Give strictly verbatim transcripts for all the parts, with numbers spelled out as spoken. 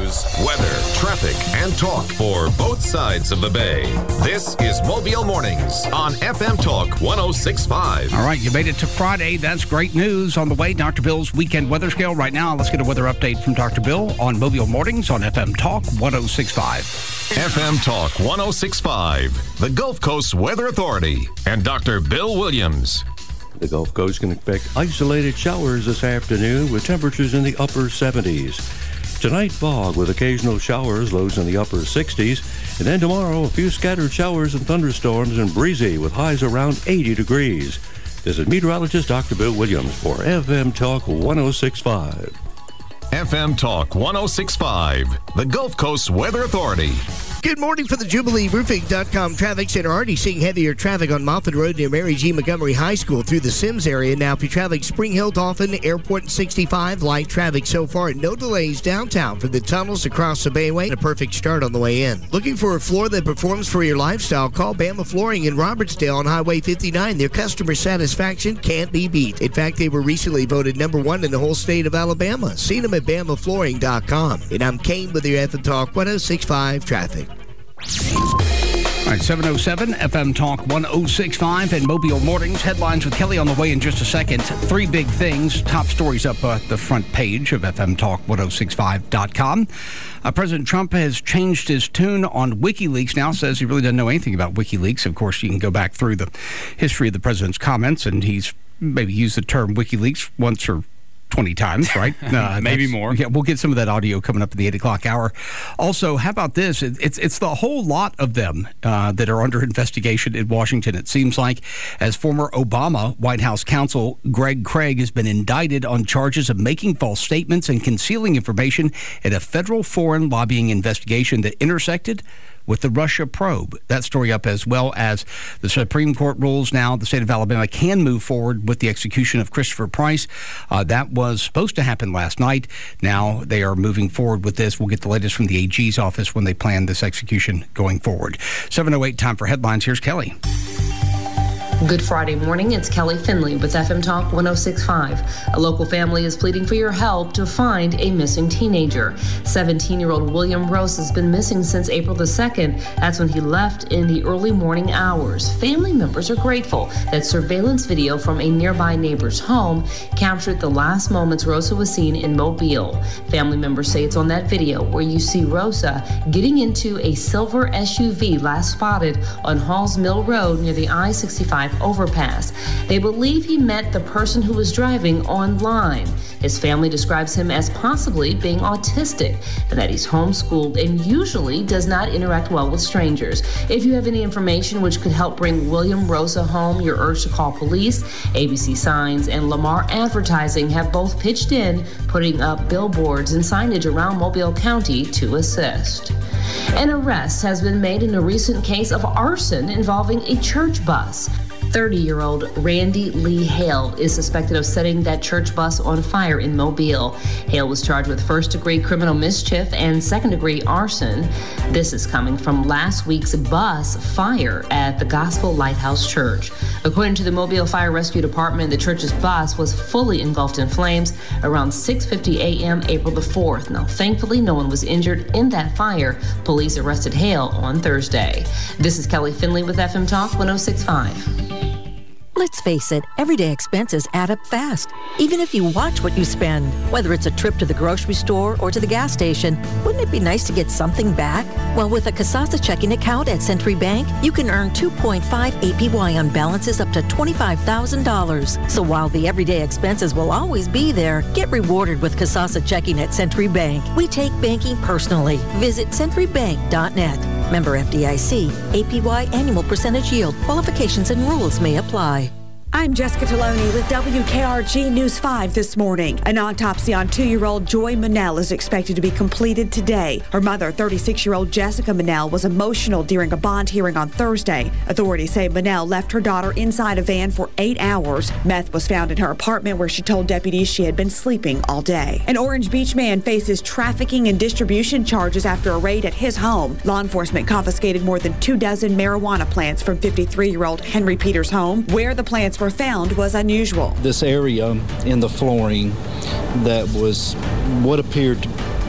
news, weather, traffic, and talk for both sides of the bay. This is Mobile Mornings on F M Talk one oh six point five. All right, you made it to Friday. That's great news. On the way, Doctor Bill's weekend weather scale. Right now, let's get a weather update from Doctor Bill on Mobile Mornings on F M Talk one oh six point five. F M Talk one oh six point five, the Gulf Coast Weather Authority, and Doctor Bill Williams. The Gulf Coast can expect isolated showers this afternoon with temperatures in the upper seventies. Tonight, fog with occasional showers, lows in the upper sixties. And then tomorrow, a few scattered showers and thunderstorms and breezy with highs around eighty degrees. This is meteorologist Doctor Bill Williams for F M Talk one oh six point five. F M Talk one oh six point five, the Gulf Coast Weather Authority. Good morning for the Jubilee Roofing dot com traffic center. Already seeing heavier traffic on Moffett Road near Mary G. Montgomery High School through the Sims area. Now, if you're traveling Spring Hill, Dolphin, Airport, and sixty-five, light traffic so far. No delays downtown from the tunnels across the Bayway. A perfect start on the way in. Looking for a floor that performs for your lifestyle? Call Bama Flooring in Robertsdale on Highway fifty-nine. Their customer satisfaction can't be beat. In fact, they were recently voted number one in the whole state of Alabama. See them at Bama Flooring dot com. And I'm Kane with your F M Talk one oh six point five traffic. All right, seven oh seven, F M Talk one oh six point five and Mobile Mornings. Headlines with Kelly on the way in just a second. Three big things. Top stories up at the front page of F M Talk one oh six point five dot com. Uh, President Trump has changed his tune on WikiLeaks now, says he really doesn't know anything about WikiLeaks. Of course, you can go back through the history of the president's comments, and he's maybe used the term WikiLeaks once or twenty times, right? Uh, Maybe more. Yeah, we'll get some of that audio coming up at the eight o'clock hour. Also, how about this? It, it's it's the whole lot of them uh, that are under investigation in Washington, it seems like, as former Obama White House counsel Greg Craig has been indicted on charges of making false statements and concealing information in a federal foreign lobbying investigation that intersected with the Russia probe. That story up, as well as the Supreme Court rules now the state of Alabama can move forward with the execution of Christopher Price. Uh, that was supposed to happen last night. Now they are moving forward with this. We'll get the latest from the A G's office when they plan this execution going forward. seven oh eight, time for headlines. Here's Kelly. Good Friday morning. It's Kelly Finley with F M Talk one oh six point five. A local family is pleading for your help to find a missing teenager. seventeen-year-old William Rose has been missing since April the second. That's when he left in the early morning hours. Family members are grateful that surveillance video from a nearby neighbor's home captured the last moments Rosa was seen in Mobile. Family members say it's on that video where you see Rosa getting into a silver S U V last spotted on Halls Mill Road near the I sixty-five overpass. They believe he met the person who was driving online. His family describes him as possibly being autistic and that he's homeschooled and usually does not interact well with strangers. If you have any information which could help bring William Rosa home, you're urged to call police. A B C Signs and Lamar Advertising have both pitched in, putting up billboards and signage around Mobile County to assist. An arrest has been made in a recent case of arson involving a church bus. thirty-year-old Randy Lee Hale is suspected of setting that church bus on fire in Mobile. Hale was charged with first-degree criminal mischief and second-degree arson. This is coming from last week's bus fire at the Gospel Lighthouse Church. According to the Mobile Fire Rescue Department, the church's bus was fully engulfed in flames around six fifty a.m. April the fourth. Now, thankfully, no one was injured in that fire. Police arrested Hale on Thursday. This is Kelly Finley with F M Talk one oh six point five. Let's face it, everyday expenses add up fast. Even if you watch what you spend, whether it's a trip to the grocery store or to the gas station, wouldn't it be nice to get something back? Well, with a Kasasa checking account at Century Bank, you can earn two point five A P Y on balances up to twenty-five thousand dollars. So while the everyday expenses will always be there, get rewarded with Kasasa checking at Century Bank. We take banking personally. Visit century bank dot net. Member F D I C. A P Y annual percentage yield. Qualifications and rules may apply. I'm Jessica Taloni with W K R G News five this morning. An autopsy on two-year-old Joy Manel is expected to be completed today. Her mother, thirty-six-year-old Jessica Manel, was emotional during a bond hearing on Thursday. Authorities say Manel left her daughter inside a van for eight hours. Meth was found in her apartment where she told deputies she had been sleeping all day. An Orange Beach man faces trafficking and distribution charges after a raid at his home. Law enforcement confiscated more than two dozen marijuana plants from fifty-three-year-old Henry Peters' home. Where the plants were found was unusual. This area in the flooring that was what appeared to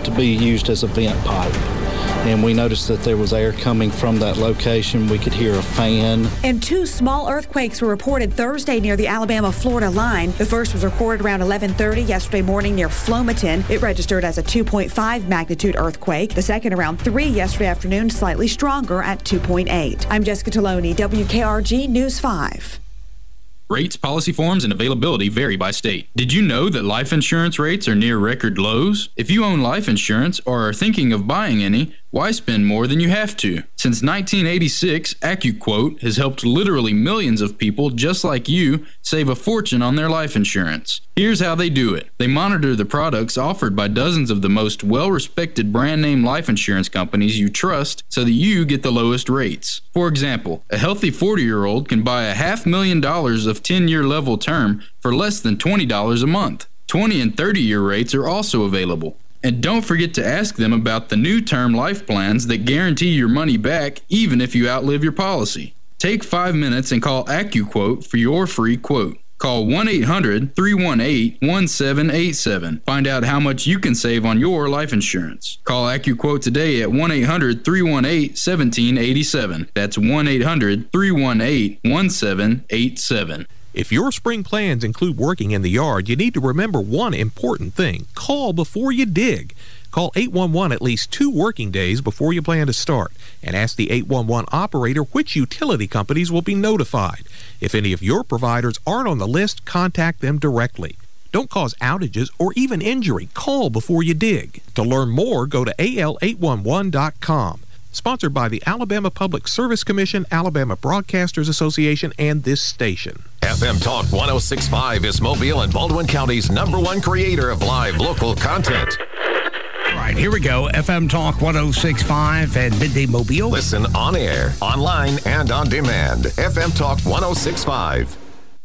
to be used as a vent pipe. And we noticed that there was air coming from that location. We could hear a fan. And two small earthquakes were reported Thursday near the Alabama-Florida line. The first was recorded around eleven thirty yesterday morning near Flomaton. It registered as a two point five magnitude earthquake. The second around three yesterday afternoon, slightly stronger at two point eight. I'm Jessica Taloni, W K R G News five. Rates, policy forms, and availability vary by state. Did you know that life insurance rates are near record lows? If you own life insurance or are thinking of buying any, why spend more than you have to? Since nineteen eighty-six, AccuQuote has helped literally millions of people just like you save a fortune on their life insurance. Here's how they do it. They monitor the products offered by dozens of the most well-respected brand-name life insurance companies you trust so that you get the lowest rates. For example, a healthy forty-year-old can buy a half million dollars of ten-year level term for less than twenty dollars a month. twenty and thirty-year rates are also available. And don't forget to ask them about the new term life plans that guarantee your money back even if you outlive your policy. Take five minutes and call AccuQuote for your free quote. Call one eight hundred, three one eight, one seven eight seven. Find out how much you can save on your life insurance. Call AccuQuote today at one eight hundred, three one eight, one seven eight seven. That's one eight hundred, three one eight, one seven eight seven. If your spring plans include working in the yard, you need to remember one important thing. Call before you dig. Call eight one one at least two working days before you plan to start and ask the eight one one operator which utility companies will be notified. If any of your providers aren't on the list, contact them directly. Don't cause outages or even injury. Call before you dig. To learn more, go to A L eight one one dot com. Sponsored by the Alabama Public Service Commission, Alabama Broadcasters Association, and this station. F M Talk one oh six point five is Mobile and Baldwin County's number one creator of live local content. All right, here we go. F M Talk one oh six point five and Midday Mobile. Listen on air, online, and on demand. F M Talk one oh six point five.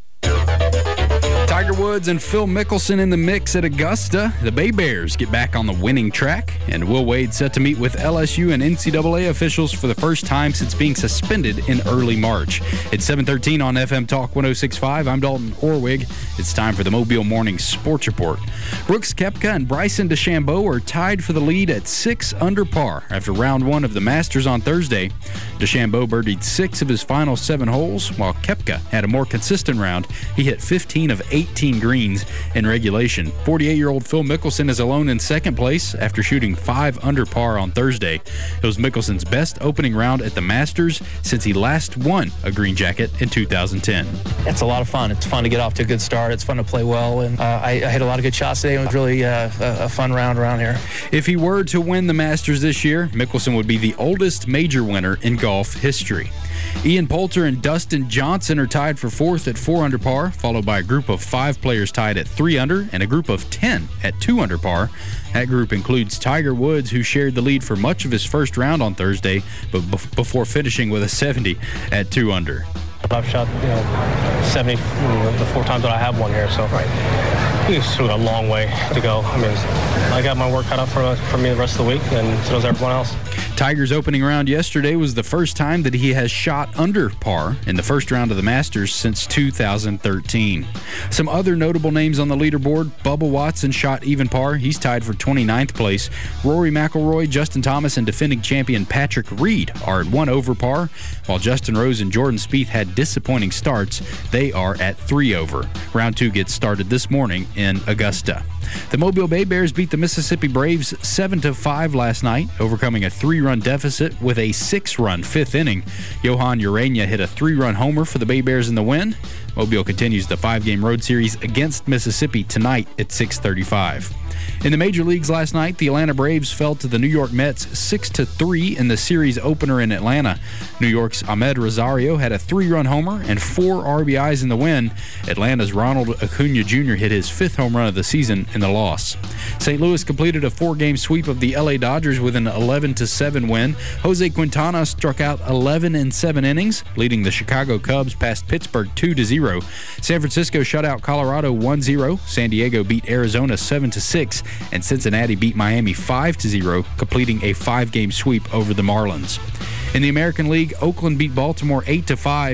Tiger Woods and Phil Mickelson in the mix at Augusta. The Bay Bears get back on the winning track, and Will Wade set to meet with L S U and N C double A officials for the first time since being suspended in early March. It's seven thirteen on F M Talk one oh six point five. I'm Dalton Orwig. It's time for the Mobile Morning Sports Report. Brooks Koepka and Bryson DeChambeau are tied for the lead at six under par after round one of the Masters on Thursday. DeChambeau birdied six of his final seven holes, while Koepka had a more consistent round. He hit fifteen of eighteen greens in regulation. forty-eight-year-old Phil Mickelson is alone in second place after shooting five under par on Thursday. It was Mickelson's best opening round at the Masters since he last won a green jacket in two thousand ten. It's a lot of fun. It's fun to get off to a good start. It's fun to play well, and uh, I, I hit a lot of good shots today. It was really uh, a, a fun round around here. If he were to win the Masters this year, Mickelson would be the oldest major winner in golf history. Ian Poulter and Dustin Johnson are tied for fourth at four under par, followed by a group of five players tied at three under and a group of ten at two under par. That group includes Tiger Woods, who shared the lead for much of his first round on Thursday, but b- before finishing with a seventy at two under. I've shot, you know, seventy the four times that I have won here, so it's still got a long way to go. I mean, I got my work cut out for, for me the rest of the week, and so does everyone else. Tiger's opening round yesterday was the first time that he has shot under par in the first round of the Masters since two thousand thirteen. Some other notable names on the leaderboard: Bubba Watson shot even par. He's tied for twenty-ninth place. Rory McIlroy, Justin Thomas, and defending champion Patrick Reed are at one over par, while Justin Rose and Jordan Spieth had disappointing starts. They are at three over. Round two gets started this morning in Augusta. The Mobile Bay Bears beat the Mississippi Braves seven to five last night, overcoming a three-run deficit with a six-run fifth inning. Johan Urena hit a three-run homer for the Bay Bears in the win. Mobile continues the five-game road series against Mississippi tonight at six thirty-five. In the major leagues last night, the Atlanta Braves fell to the New York Mets six to three in the series opener in Atlanta. New York's Ahmed Rosario had a three-run homer and four R B Is in the win. Atlanta's Ronald Acuna Junior hit his fifth home run of the season in the loss. Saint Louis completed a four-game sweep of the L A Dodgers with an eleven to seven win. Jose Quintana struck out eleven in seven innings, leading the Chicago Cubs past Pittsburgh two to zero. San Francisco shut out Colorado one zero. San Diego beat Arizona seven to six. And Cincinnati beat Miami five to zero, completing a five-game sweep over the Marlins. In the American League, Oakland beat Baltimore eight to five.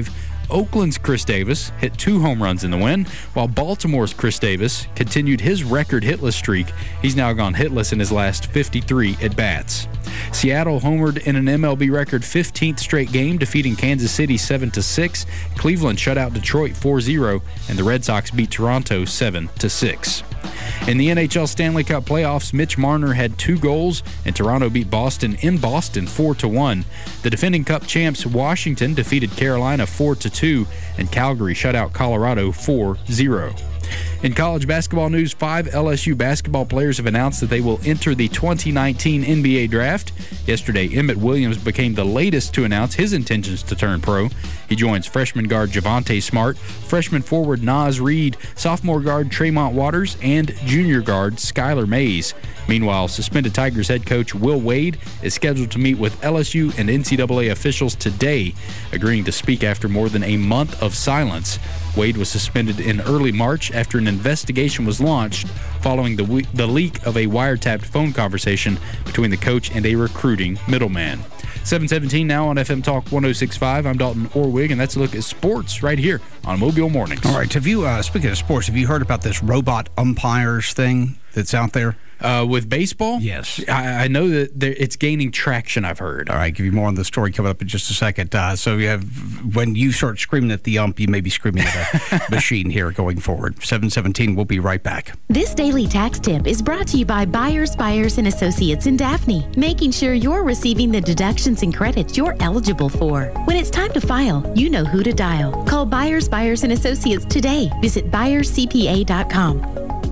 Oakland's Chris Davis hit two home runs in the win, while Baltimore's Chris Davis continued his record hitless streak. He's now gone hitless in his last fifty-three at-bats. Seattle homered in an M L B record fifteenth straight game, defeating Kansas City seven to six. Cleveland shut out Detroit four zero, and the Red Sox beat Toronto seven to six. In the N H L Stanley Cup playoffs, Mitch Marner had two goals, and Toronto beat Boston in Boston four to one. The defending Cup champs Washington defeated Carolina four to two, and Calgary shut out Colorado four zero. In college basketball news, five L S U basketball players have announced that they will enter the twenty nineteen N B A draft. Yesterday, Emmett Williams became the latest to announce his intentions to turn pro. He joins freshman guard Javonte Smart, freshman forward Naz Reid, sophomore guard Tremont Waters, and junior guard Skylar Mays. Meanwhile, suspended Tigers head coach Will Wade is scheduled to meet with L S U and N C double A officials today, agreeing to speak after more than a month of silence. Wade was suspended in early March after an investigation was launched following the, we- the leak of a wiretapped phone conversation between the coach and a recruiting middleman. seven seventeen now on F M Talk one oh six point five. I'm Dalton Orwig, and that's a look at sports right here on Mobile Mornings. All right, have you, uh, speaking of sports, have you heard about this robot umpires thing that's out there? Uh, with baseball? Yes. I, I know that there, it's gaining traction, I've heard. All right, give you more on the story coming up in just a second. Uh, so you have, when you start screaming at the ump, you may be screaming at a machine here going forward. seven seventeen, we'll be right back. This daily tax tip is brought to you by Byers, Byers and Associates in Daphne, making sure you're receiving the deductions and credits you're eligible for. When it's time to file, you know who to dial. Call Byers, Byers and Associates today. Visit Byers C P A dot com.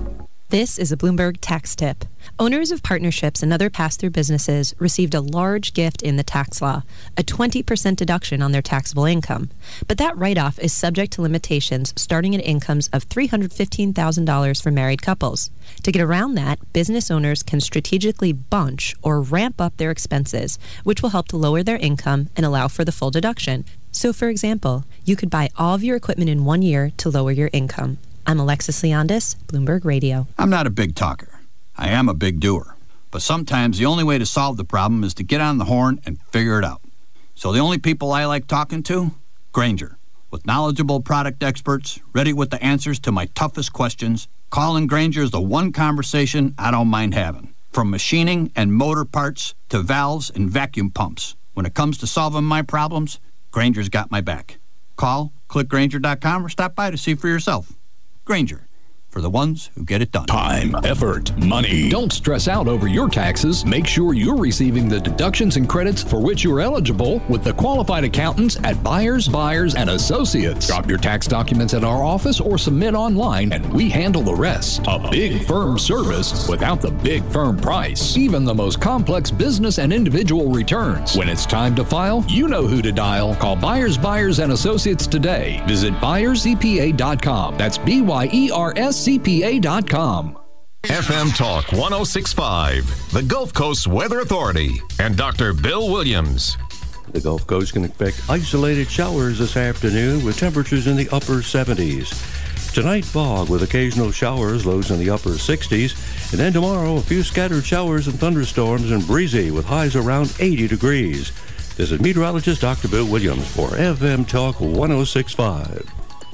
This is a Bloomberg tax tip. Owners of partnerships and other pass-through businesses received a large gift in the tax law, a twenty percent deduction on their taxable income. But that write-off is subject to limitations starting at incomes of three hundred fifteen thousand dollars for married couples. To get around that, business owners can strategically bunch or ramp up their expenses, which will help to lower their income and allow for the full deduction. So, for example, you could buy all of your equipment in one year to lower your income. I'm Alexis Leondis, Bloomberg Radio. I'm not a big talker. I am a big doer. But sometimes the only way to solve the problem is to get on the horn and figure it out. So the only people I like talking to? Grainger. With knowledgeable product experts, ready with the answers to my toughest questions, calling Grainger is the one conversation I don't mind having. From machining and motor parts to valves and vacuum pumps. When it comes to solving my problems, Grainger's got my back. Call, click Grainger dot com, or stop by to see for yourself. Grainger, for the ones who get it done. Time, effort, money. Don't stress out over your taxes. Make sure you're receiving the deductions and credits for which you're eligible with the qualified accountants at Byers, Byers and Associates. Drop your tax documents at our office or submit online, and we handle the rest. A big firm service without the big firm price. Even the most complex business and individual returns. When it's time to file, you know who to dial. Call Byers, Byers and Associates today. Visit Byers C P A dot com. That's B Y E R S C P A dot com. F M Talk one oh six point five, the Gulf Coast Weather Authority, and Doctor Bill Williams. The Gulf Coast can expect isolated showers this afternoon with temperatures in the upper seventies. Tonight, fog with occasional showers, lows in the upper sixties. And then tomorrow, a few scattered showers and thunderstorms and breezy with highs around eighty degrees. This is meteorologist Doctor Bill Williams for F M Talk one oh six point five.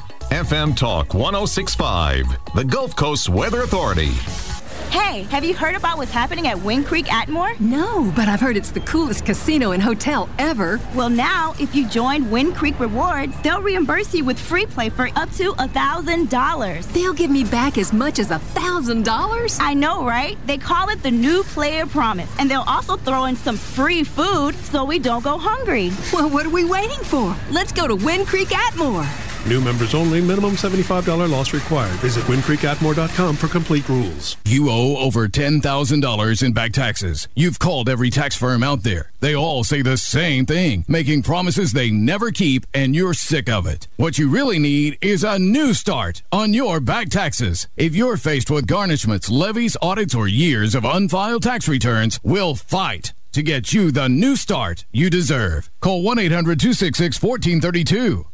F M Talk one oh six point five, the Gulf Coast Weather Authority. Hey, have you heard about what's happening at Wind Creek Atmore? No, but I've heard it's the coolest casino and hotel ever. Well, now, if you join Wind Creek Rewards, they'll reimburse you with free play for up to one thousand dollars. They'll give me back as much as one thousand dollars? I know, right? They call it the New Player Promise, and they'll also throw in some free food so we don't go hungry. Well, what are we waiting for? Let's go to Wind Creek Atmore. New members only. Minimum seventy-five dollars loss required. Visit wind creek atmore dot com for complete rules. You owe over ten thousand dollars in back taxes. You've called every tax firm out there. They all say the same thing, making promises they never keep, and you're sick of it. What you really need is a new start on your back taxes. If you're faced with garnishments, levies, audits, or years of unfiled tax returns, we'll fight to get you the new start you deserve. Call one eight hundred two six six one four three two.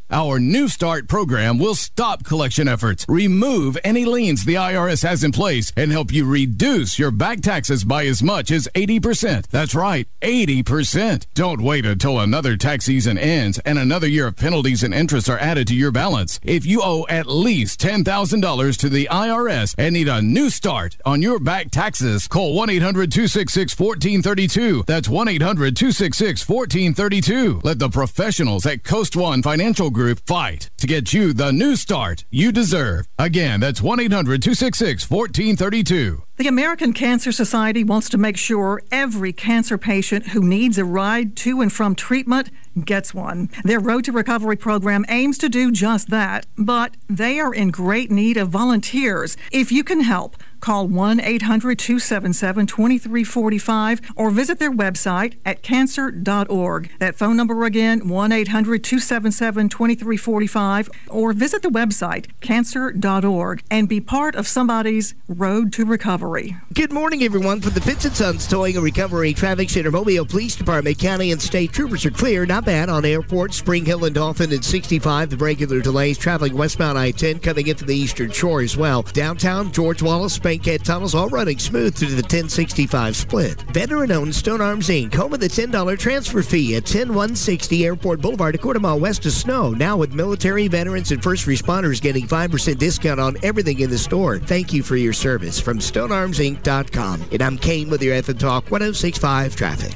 Our New Start program will stop collection efforts, remove any liens the I R S has in place, and help you reduce your back taxes by as much as eighty percent. That's right, eighty percent. Don't wait until another tax season ends and another year of penalties and interest are added to your balance. If you owe at least ten thousand dollars to the I R S and need a new start on your back taxes, call one eight hundred two six six one four three two. That's one eight hundred two six six one four three two. Let the professionals at Coast One Financial Group fight to get you the new start you deserve. Again, that's one eight hundred two six six one four three two. The American Cancer Society wants to make sure every cancer patient who needs a ride to and from treatment gets one. Their Road to Recovery program aims to do just that, but they are in great need of volunteers. If you can help, call one eight hundred two seven seven two three four five or visit their website at cancer dot org. That phone number again, one eight hundred two seven seven two three four five, or visit the website cancer dot org and be part of somebody's road to recovery. Good morning, everyone. From the Pitts and Sons Towing and Recovery Traffic Center, Mobile Police Department, county and state troopers are clear. Not bad on Airport, Spring Hill, and Dolphin at sixty-five. The regular delays traveling westbound I ten coming into the eastern shore as well. Downtown, George Wallace, Bankhead tunnels all running smooth through the ten sixty-five split. Veteran-owned Stone Arms Incorporated. Home of the ten dollars transfer fee at ten one sixty Airport Boulevard, a quarter mile west of Snow. Now with military, veterans, and first responders getting five percent discount on everything in the store. Thank you for your service. From stone arms inc dot com. And I'm Kane with your F M Talk one oh six point five traffic.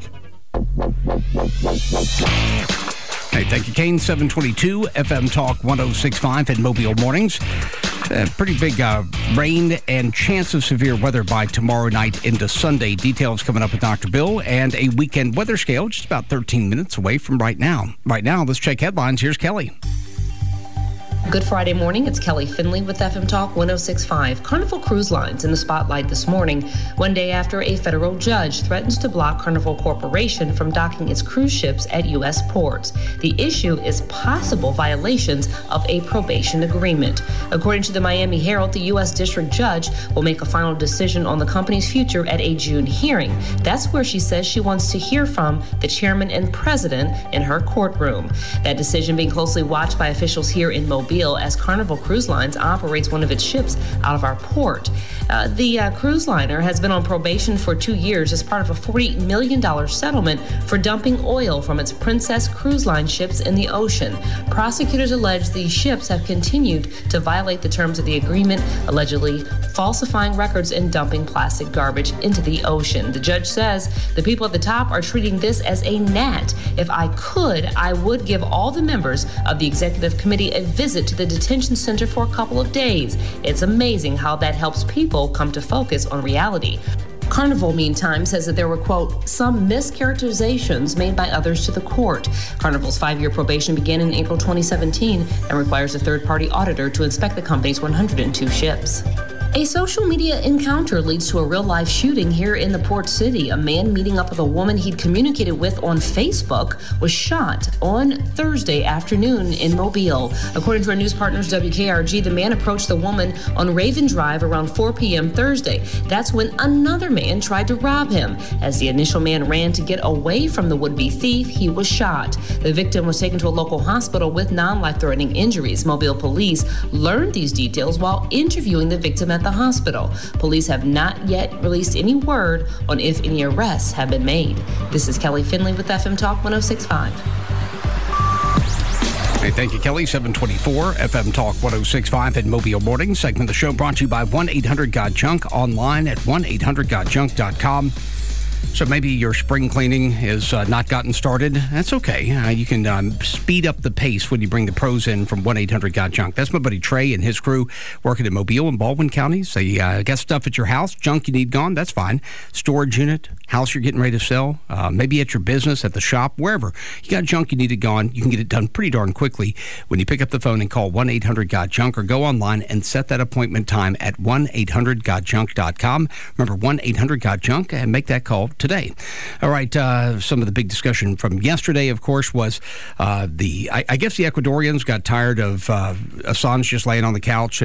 Hey, thank you, Kane. seven twenty-two F M Talk one oh six point five in Mobile Mornings. Uh, pretty big uh, rain and chance of severe weather by tomorrow night into Sunday. Details coming up with Doctor Bill, and a weekend weather scale just about thirteen minutes away from right now. Right now, let's check headlines. Here's Kelly. Good Friday morning. It's Kelly Finley with F M Talk one oh six point five. Carnival Cruise Lines in the spotlight this morning, one day after a federal judge threatens to block Carnival Corporation from docking its cruise ships at U S ports. The issue is possible violations of a probation agreement. According to the Miami Herald, the U S district judge will make a final decision on the company's future at a June hearing. That's where she says she wants to hear from the chairman and president in her courtroom. That decision being closely watched by officials here in Mobile, as Carnival Cruise Lines operates one of its ships out of our port. Uh, the uh, cruise liner has been on probation for two years as part of a forty million dollars settlement for dumping oil from its Princess Cruise Line ships in the ocean. Prosecutors allege these ships have continued to violate the terms of the agreement, allegedly falsifying records and dumping plastic garbage into the ocean. The judge says the people at the top are treating this as a gnat. If I could, I would give all the members of the executive committee a visit to the detention center for a couple of days. It's amazing how that helps people come to focus on reality. Carnival, meantime, says that there were, quote, some mischaracterizations made by others to the court. Carnival's five-year probation began in April twenty seventeen and requires a third-party auditor to inspect the company's one hundred two ships. A social media encounter leads to a real-life shooting here in the Port City. A man meeting up with a woman he'd communicated with on Facebook was shot on Thursday afternoon in Mobile. According to our news partners W K R G, the man approached the woman on Raven Drive around four p.m. Thursday. That's when another man tried to rob him. As the initial man ran to get away from the would-be thief, he was shot. The victim was taken to a local hospital with non-life-threatening injuries. Mobile police learned these details while interviewing the victim at the hospital. Police have not yet released any word on if any arrests have been made. This is Kelly Finley with F M Talk one oh six point five. Hey, thank you, Kelly. seven twenty-four F M Talk one oh six point five in Mobile Morning. Segment of the show brought to you by one eight hundred got junk, online at one eight hundred got junk dot com. So maybe your spring cleaning has uh, not gotten started. That's okay. Uh, you can um, speed up the pace when you bring the pros in from one eight hundred got junk. That's my buddy Trey and his crew working in Mobile and Baldwin counties. They uh, got stuff at your house, junk you need gone, that's fine. Storage unit, house you're getting ready to sell, uh, maybe at your business, at the shop, wherever. You got junk you need it gone, you can get it done pretty darn quickly when you pick up the phone and call one eight hundred got junk or go online and set that appointment time at one eight hundred got junk dot com. Remember, one eight hundred got junk and make that call today. All right, uh, some of the big discussion from yesterday, of course, was uh, the, I, I guess the Ecuadorians got tired of uh, Assange just laying on the couch and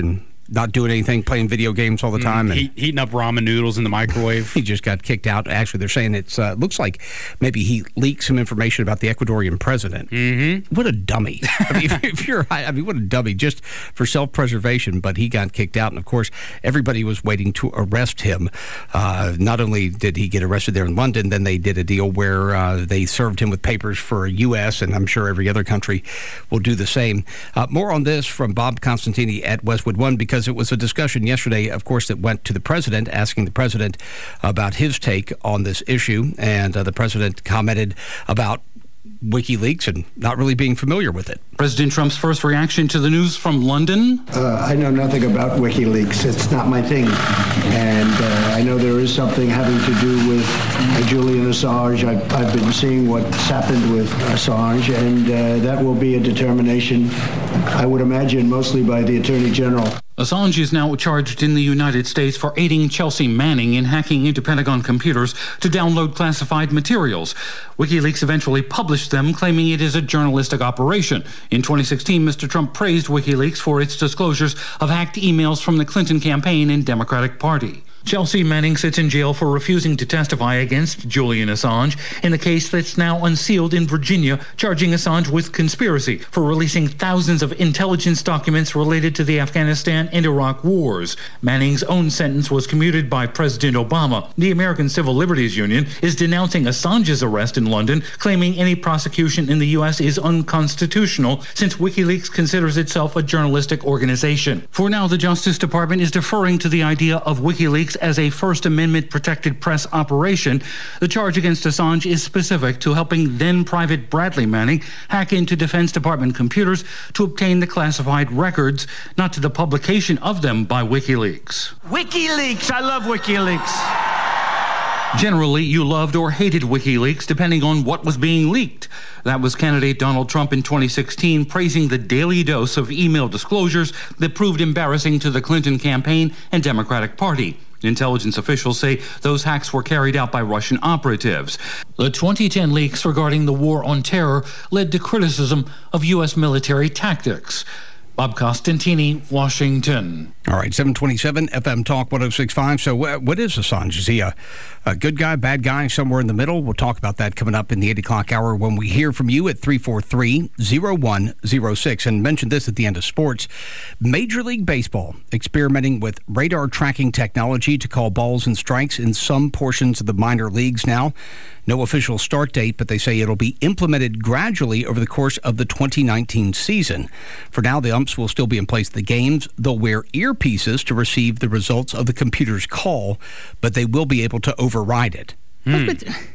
not doing anything, playing video games all the time. Mm, and he, heating up ramen noodles in the microwave. He just got kicked out. Actually, they're saying it's uh, looks like maybe he leaked some information about the Ecuadorian president. Mm-hmm. What a dummy. I mean, if, if you're, I mean, what a dummy, just for self-preservation, but he got kicked out. And, of course, everybody was waiting to arrest him. Uh, not only did he get arrested there in London, then they did a deal where uh, they served him with papers for a U S, and I'm sure every other country will do the same. Uh, more on this from Bob Constantini at Westwood One, because it was a discussion yesterday, of course, that went to the president, asking the president about his take on this issue. And uh, the president commented about WikiLeaks and not really being familiar with it. President Trump's first reaction to the news from London? Uh, I know nothing about WikiLeaks. It's not my thing. And uh, I know there is something having to do with uh, Julian Assange. I've, I've been seeing what's happened with Assange, and uh, that will be a determination, I would imagine, mostly by the Attorney General. Assange is now charged in the United States for aiding Chelsea Manning in hacking into Pentagon computers to download classified materials. WikiLeaks eventually published them, claiming it is a journalistic operation. In twenty sixteen, Mister Trump praised WikiLeaks for its disclosures of hacked emails from the Clinton campaign and Democratic Party. Chelsea Manning sits in jail for refusing to testify against Julian Assange in the case that's now unsealed in Virginia, charging Assange with conspiracy for releasing thousands of intelligence documents related to the Afghanistan and Iraq wars. Manning's own sentence was commuted by President Obama. The American Civil Liberties Union is denouncing Assange's arrest in London, claiming any prosecution in the U S is unconstitutional since WikiLeaks considers itself a journalistic organization. For now, the Justice Department is deferring to the idea of WikiLeaks as a First Amendment protected press operation. The charge against Assange is specific to helping then Private Bradley Manning hack into Defense Department computers to obtain the classified records, not to the publication of them by WikiLeaks. WikiLeaks! I love WikiLeaks! Generally, you loved or hated WikiLeaks depending on what was being leaked. That was candidate Donald Trump in twenty sixteen praising the daily dose of email disclosures that proved embarrassing to the Clinton campaign and Democratic Party. Intelligence officials say those hacks were carried out by Russian operatives. The twenty ten leaks regarding the war on terror led to criticism of U S military tactics. Bob Costantini, Washington. All right, seven twenty-seven F M Talk one oh six point five. So wh- what is Assange? Is he a, a good guy, bad guy, somewhere in the middle? We'll talk about that coming up in the eight o'clock hour when we hear from you at three four three, oh one oh six. And mention this at the end of sports. Major League Baseball experimenting with radar tracking technology to call balls and strikes in some portions of the minor leagues now. No official start date, but they say it'll be implemented gradually over the course of the twenty nineteen season. For now, the umps will still be in place at the games. They'll wear earpieces to receive the results of the computer's call, but they will be able to override it. Hmm.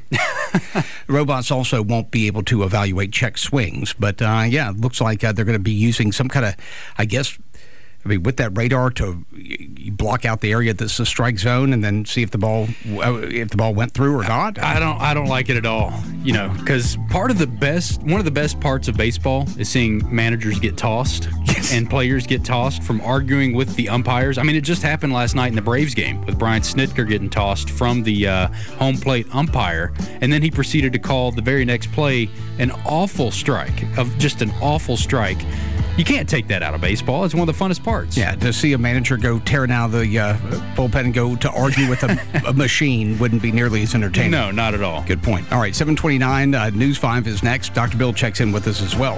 Robots also won't be able to evaluate check swings, but uh, yeah, it looks like uh, they're going to be using some kind of, I guess, I mean, with that radar to you block out the area that's the strike zone, and then see if the ball if the ball went through or not. I don't I don't like it at all. You know, because part of the best one of the best parts of baseball is seeing managers get tossed yes. and players get tossed from arguing with the umpires. I mean, it just happened last night in the Braves game with Brian Snitker getting tossed from the uh, home plate umpire, and then he proceeded to call the very next play an awful strike of just an awful strike. You can't take that out of baseball. It's one of the funnest parts. Yeah, to see a manager go tearing out of the uh, bullpen and go to argue with a, a machine wouldn't be nearly as entertaining. No, not at all. Good point. All right, seven twenty-nine, uh, News five is next. Doctor Bill checks in with us as well.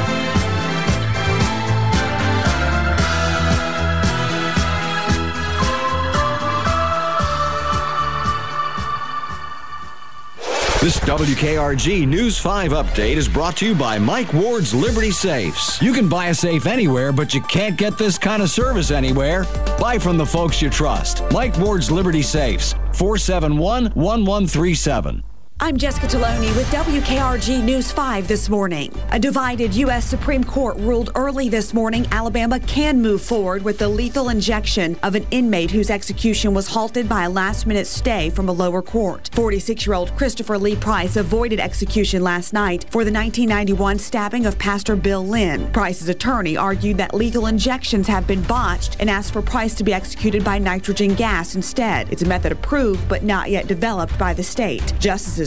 This W K R G News five update is brought to you by Mike Ward's Liberty Safes. You can buy a safe anywhere, but you can't get this kind of service anywhere. Buy from the folks you trust. Mike Ward's Liberty Safes, four seven one, one one three seven. I'm Jessica Taloni with W K R G News five this morning. A divided U S Supreme Court ruled early this morning Alabama can move forward with the lethal injection of an inmate whose execution was halted by a last-minute stay from a lower court. forty-six-year-old Christopher Lee Price avoided execution last night for the nineteen ninety-one stabbing of Pastor Bill Lynn. Price's attorney argued that lethal injections have been botched and asked for Price to be executed by nitrogen gas instead. It's a method approved but not yet developed by the state. Justices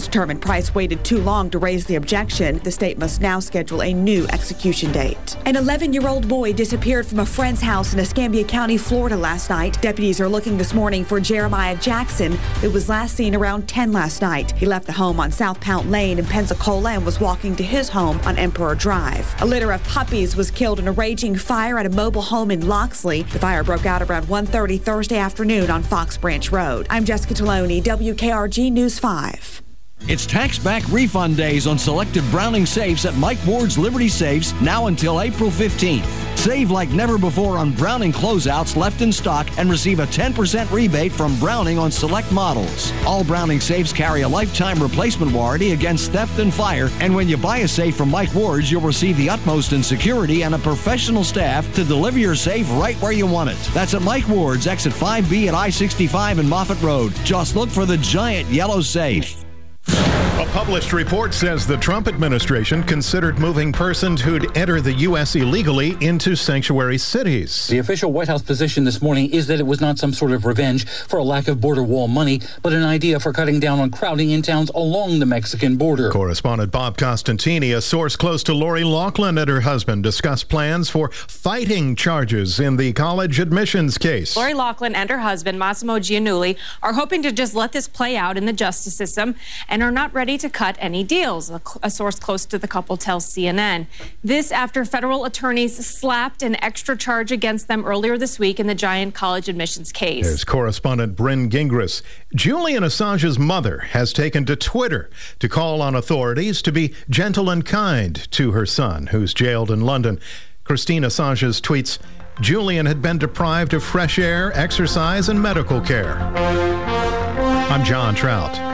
determined Price waited too long to raise the objection. The state must now schedule a new execution date. An eleven-year-old boy disappeared from a friend's house in Escambia County, Florida last night. Deputies are looking this morning for Jeremiah Jackson, who was last seen around ten last night. He left the home on South Pount Lane in Pensacola and was walking to his home on Emperor Drive. A litter of puppies was killed in a raging fire at a mobile home in Loxley. The fire broke out around one thirty Thursday afternoon on Fox Branch Road. I'm Jessica Taloni, W K R G News five. It's tax back refund days on selected Browning safes at Mike Ward's Liberty Safes now until April fifteenth. Save like never before on Browning closeouts left in stock and receive a ten percent rebate from Browning on select models. All Browning safes carry a lifetime replacement warranty against theft and fire, and when you buy a safe from Mike Ward's, you'll receive the utmost in security and a professional staff to deliver your safe right where you want it. That's at Mike Ward's, exit five B at I sixty-five and Moffett Road. Just look for the giant yellow safe. A published report says the Trump administration considered moving persons who'd enter the U S illegally into sanctuary cities. The official White House position this morning is that it was not some sort of revenge for a lack of border wall money, but an idea for cutting down on crowding in towns along the Mexican border. Correspondent Bob Costantini, a source close to Lori Loughlin and her husband, discussed plans for fighting charges in the college admissions case. Lori Loughlin and her husband, Massimo Giannulli, are hoping to just let this play out in the justice system and are not ready to cut any deals, a, a source close to the couple tells C N N. This after federal attorneys slapped an extra charge against them earlier this week in the giant college admissions case. There's correspondent Bryn Gingras. Julian Assange's mother has taken to Twitter to call on authorities to be gentle and kind to her son, who's jailed in London. Christine Assange's tweets, Julian had been deprived of fresh air, exercise, and medical care. I'm John Trout.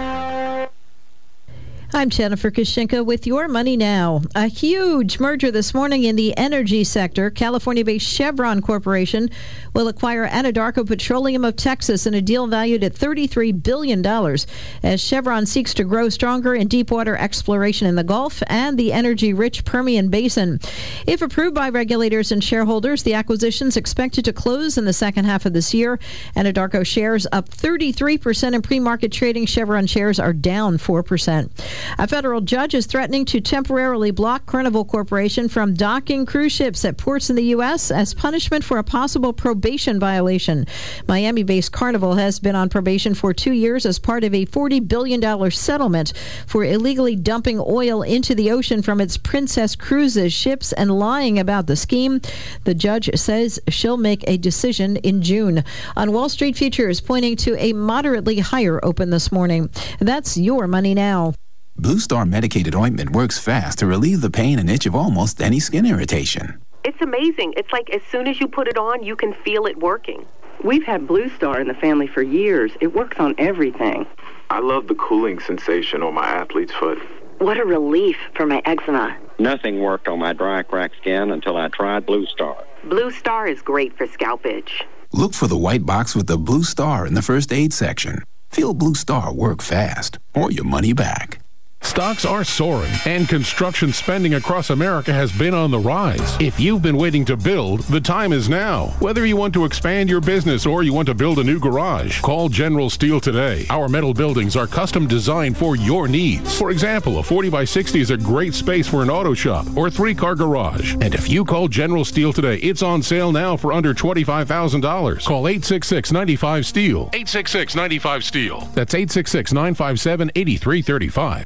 I'm Jennifer Kushinka with Your Money Now. A huge merger this morning in the energy sector. California-based Chevron Corporation will acquire Anadarko Petroleum of Texas in a deal valued at thirty-three billion dollars as Chevron seeks to grow stronger in deepwater exploration in the Gulf and the energy-rich Permian Basin. If approved by regulators and shareholders, the acquisition is expected to close in the second half of this year. Anadarko shares up thirty-three percent in pre-market trading. Chevron shares are down four percent. A federal judge is threatening to temporarily block Carnival Corporation from docking cruise ships at ports in the U S as punishment for a possible probation violation. Miami-based Carnival has been on probation for two years as part of a forty billion dollars settlement for illegally dumping oil into the ocean from its Princess Cruises ships and lying about the scheme. The judge says she'll make a decision in June. On Wall Street, futures pointing to a moderately higher open this morning. That's Your Money Now. Blue Star medicated ointment works fast to relieve the pain and itch of almost any skin irritation. It's amazing. It's like as soon as you put it on, you can feel it working. We've had Blue Star in the family for years. It works on everything. I love the cooling sensation on my athlete's foot. What a relief for my eczema. Nothing worked on my dry, cracked skin until I tried Blue Star. Blue Star is great for scalp itch. Look for the white box with the Blue Star in the first aid section. Feel Blue Star work fast, or your money back. Stocks are soaring, and construction spending across America has been on the rise. If you've been waiting to build, the time is now. Whether you want to expand your business or you want to build a new garage, call General Steel today. Our metal buildings are custom designed for your needs. For example, a forty by sixty is a great space for an auto shop or three-car garage. And if you call General Steel today, it's on sale now for under twenty-five thousand dollars. Call eight six six, nine five, STEEL. eight six six, nine five, STEEL. That's eight six six, nine five seven, eight three three five.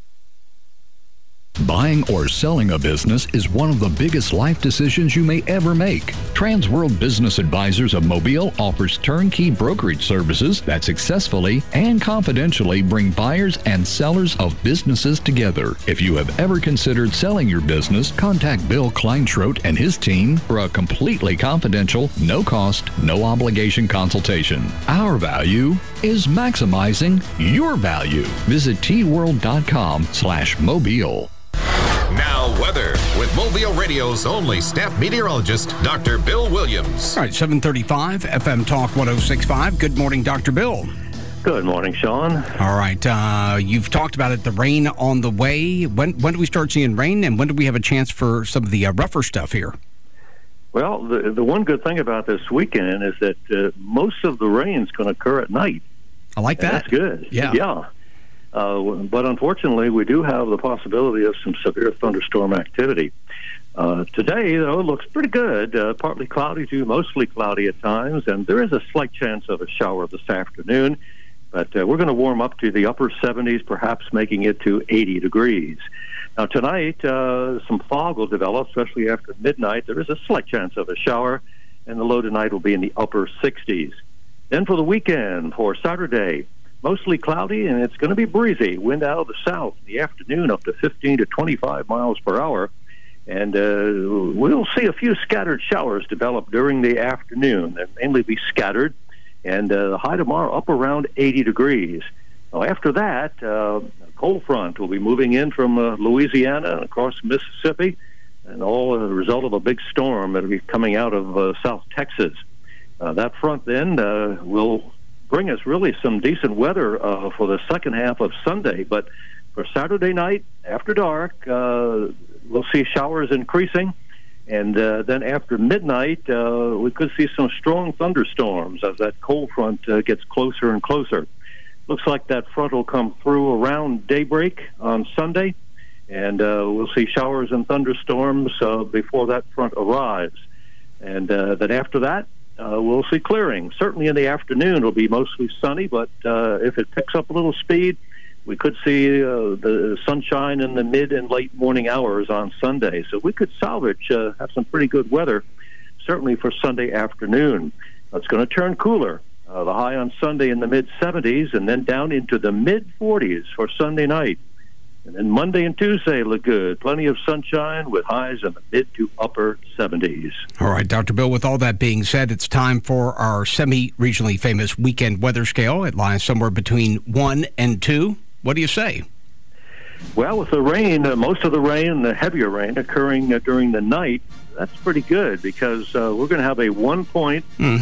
Buying or selling a business is one of the biggest life decisions you may ever make. Transworld Business Advisors of Mobile offers turnkey brokerage services that successfully and confidentially bring buyers and sellers of businesses together. If you have ever considered selling your business, contact Bill Kleinschrodt and his team for a completely confidential, no-cost, no-obligation consultation. Our value is maximizing your value. Visit t world dot com slash mobile. Now, weather with Mobile Radio's only staff meteorologist, Doctor Bill Williams. All right, seven thirty-five, F M Talk one oh six point five. Good morning, Doctor Bill. Good morning, Sean. All right, uh, you've talked about it, the rain on the way. When when do we start seeing rain, and when do we have a chance for some of the uh, rougher stuff here? Well, the the one good thing about this weekend is that uh, most of the rain is going to occur at night. I like that. And that's good. Yeah. Yeah. Uh, but unfortunately, we do have the possibility of some severe thunderstorm activity. Uh, today, though, it looks pretty good. Uh, partly cloudy to mostly cloudy at times, and there is a slight chance of a shower this afternoon. But uh, we're going to warm up to the upper seventies, perhaps making it to eighty degrees. Now, tonight, uh, some fog will develop, especially after midnight. There is a slight chance of a shower, and the low tonight will be in the upper sixties. Then for the weekend, for Saturday, mostly cloudy, and it's going to be breezy. Wind out of the south in the afternoon up to fifteen to twenty-five miles per hour. And uh, we'll see a few scattered showers develop during the afternoon. They'll mainly be scattered. And uh, the high tomorrow up around eighty degrees. Now, after that, uh, a cold front will be moving in from uh, Louisiana and across Mississippi, and all a result of a big storm that will be coming out of uh, South Texas. Uh, that front then uh, will bring us really some decent weather uh, for the second half of Sunday. But for Saturday night, after dark, uh, we'll see showers increasing. And uh, then after midnight, uh, we could see some strong thunderstorms as that cold front uh, gets closer and closer. Looks like that front will come through around daybreak on Sunday, and uh, we'll see showers and thunderstorms uh, before that front arrives. And uh, then after that, uh, we'll see clearing. Certainly in the afternoon, it'll be mostly sunny, but uh, if it picks up a little speed, we could see uh, the sunshine in the mid and late morning hours on Sunday. So we could salvage, uh, have some pretty good weather, certainly for Sunday afternoon. It's going to turn cooler. Uh, the high on Sunday in the mid seventies, and then down into the mid forties for Sunday night. And then Monday and Tuesday look good. Plenty of sunshine with highs in the mid to upper seventies. All right, Doctor Bill, with all that being said, it's time for our semi-regionally famous weekend weather scale. It lies somewhere between one and two. What do you say? Well, with the rain, uh, most of the rain, the heavier rain occurring uh, during the night, that's pretty good because uh, we're going to have a one point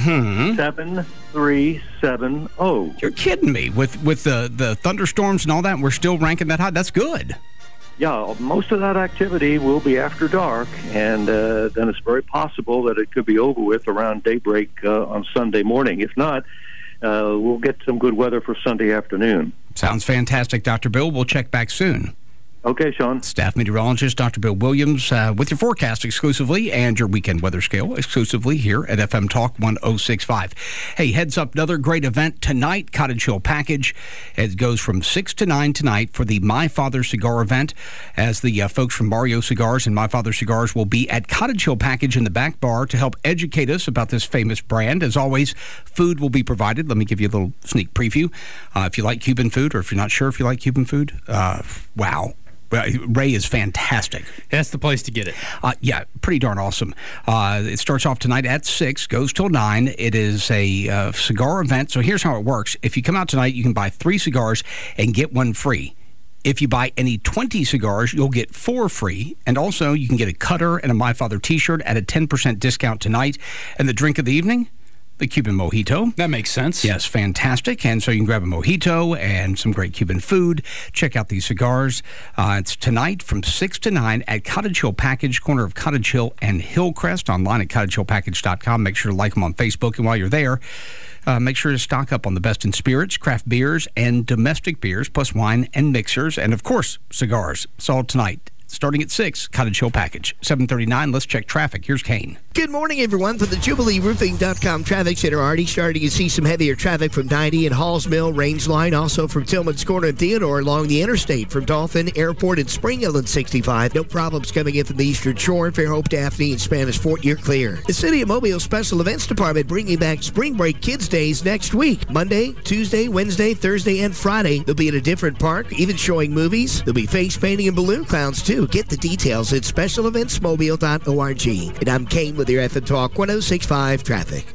seven three seven oh. You're kidding me. With with the, the thunderstorms and all that, we're still ranking that high. That's good. Yeah, most of that activity will be after dark, and uh, then it's very possible that it could be over with around daybreak uh, on Sunday morning. If not, uh, we'll get some good weather for Sunday afternoon. Sounds fantastic, Doctor Bill. We'll check back soon. Okay, Sean. Staff meteorologist Doctor Bill Williams uh, with your forecast exclusively and your weekend weather scale exclusively here at F M Talk one oh six point five. Hey, heads up, another great event tonight, Cottage Hill Package. It goes from six to nine tonight for the My Father Cigar event, as the uh, folks from Mario Cigars and My Father Cigars will be at Cottage Hill Package in the back bar to help educate us about this famous brand. As always, food will be provided. Let me give you a little sneak preview. Uh, if you like Cuban food, or if you're not sure if you like Cuban food, uh, wow. Ray is fantastic. That's the place to get it. Uh, yeah, pretty darn awesome. Uh, it starts off tonight at six, goes till nine. It is a uh, cigar event. So here's how it works. If you come out tonight, you can buy three cigars and get one free. If you buy any twenty cigars, you'll get four free. And also, you can get a Cutter and a My Father t-shirt at a ten percent discount tonight. And the drink of the evening? The Cuban mojito. That makes sense. Yes, fantastic. And so you can grab a mojito and some great Cuban food. Check out these cigars. Uh, it's tonight from six to nine at Cottage Hill Package, corner of Cottage Hill and Hillcrest, online at cottage hill package dot com. Make sure to like them on Facebook. And while you're there, uh, make sure to stock up on the best in spirits, craft beers, and domestic beers, plus wine and mixers. And, of course, cigars. It's all tonight. Starting at six, Cottage Hill Package. seven thirty-nine, let's check traffic. Here's Kane. Good morning, everyone. From the Jubilee Roofing dot com Traffic Center, already starting to see some heavier traffic from ninety and Halls Mill Range Line, also from Tillman's Corner and Theodore along the interstate from Dolphin Airport and Spring Hill and sixty-five. No problems coming in from the Eastern Shore, Fairhope, Daphne, and Spanish Fort. You're clear. The City of Mobile Special Events Department bringing back Spring Break Kids Days next week. Monday, Tuesday, Wednesday, Thursday, and Friday. They'll be at a different park, even showing movies. There'll be face painting and balloon clowns, too. Get the details at special events mobile dot org. And I'm Kane with your F M Talk one oh six point five traffic.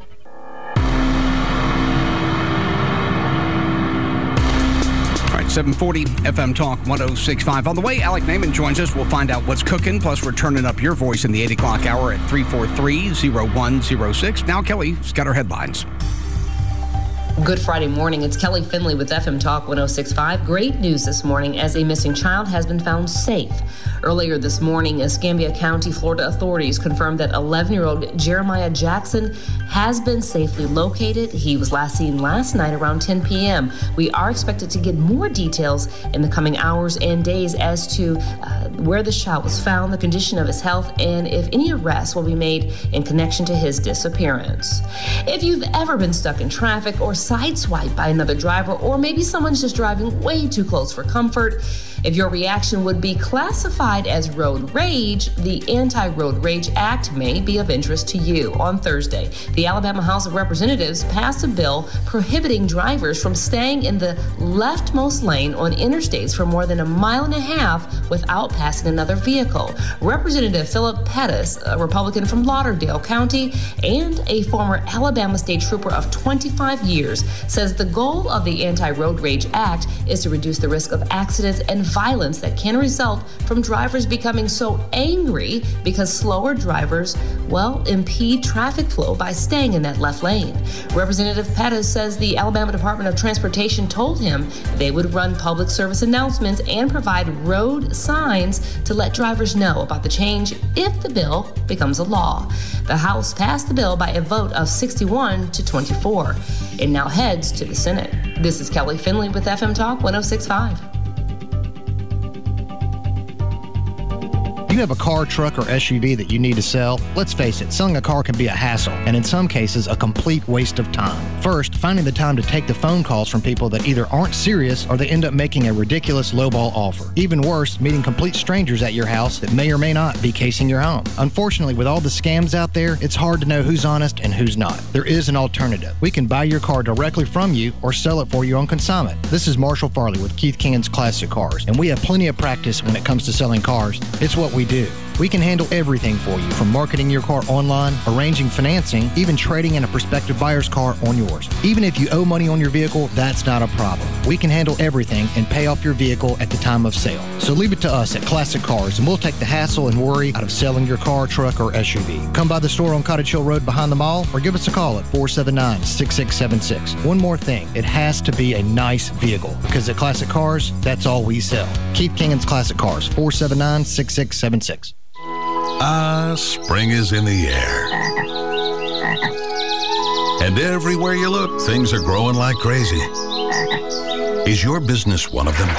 All right, seven forty F M Talk one oh six point five. On the way, Alec Naiman joins us. We'll find out what's cooking. Plus, we're turning up your voice in the eight o'clock hour at three four three, oh one oh six. Now, Kelly's got our headlines. Good Friday morning. It's Kelly Finley with F M Talk one oh six point five. Great news this morning as a missing child has been found safe. Earlier this morning, Escambia County, Florida authorities confirmed that eleven-year-old Jeremiah Jackson has been safely located. He was last seen last night around ten p.m. We are expected to get more details in the coming hours and days as to uh, where the child was found, the condition of his health, and if any arrests will be made in connection to his disappearance. If you've ever been stuck in traffic or sideswiped by another driver, or maybe someone's just driving way too close for comfort, if your reaction would be classified as road rage, the Anti-Road Rage Act may be of interest to you. On Thursday, the Alabama House of Representatives passed a bill prohibiting drivers from staying in the leftmost lane on interstates for more than a mile and a half without passing another vehicle. Representative Philip Pettis, a Republican from Lauderdale County and a former Alabama state trooper of twenty-five years, says the goal of the Anti-Road Rage Act is to reduce the risk of accidents and violence that can result from drivers becoming so angry because slower drivers, well, impede traffic flow by staying in that left lane. Representative Pettis says the Alabama Department of Transportation told him they would run public service announcements and provide road signs to let drivers know about the change if the bill becomes a law. The House passed the bill by a vote of sixty-one to twenty-four. It now heads to the Senate. This is Kelly Finley with F M Talk one oh six point five. You have a car, truck, or S U V that you need to sell? Let's face it, selling a car can be a hassle, and in some cases, a complete waste of time. First, finding the time to take the phone calls from people that either aren't serious or they end up making a ridiculous lowball offer. Even worse, meeting complete strangers at your house that may or may not be casing your home. Unfortunately, with all the scams out there, it's hard to know who's honest and who's not. There is an alternative. We can buy your car directly from you or sell it for you on consignment. This is Marshall Farley with Keith King's Classic Cars, and we have plenty of practice when it comes to selling cars. It's what we do. We can handle everything for you, from marketing your car online, arranging financing, even trading in a prospective buyer's car on yours. Even if you owe money on your vehicle, that's not a problem. We can handle everything and pay off your vehicle at the time of sale. So leave it to us at Classic Cars, and we'll take the hassle and worry out of selling your car, truck, or S U V. Come by the store on Cottage Hill Road behind the mall, or give us a call at four seven nine, six six seven six. One more thing, it has to be a nice vehicle, because at Classic Cars, that's all we sell. Keith King's Classic Cars, four seven nine, six six seven six. Ah, spring is in the air. And everywhere you look, things are growing like crazy. Is your business one of them?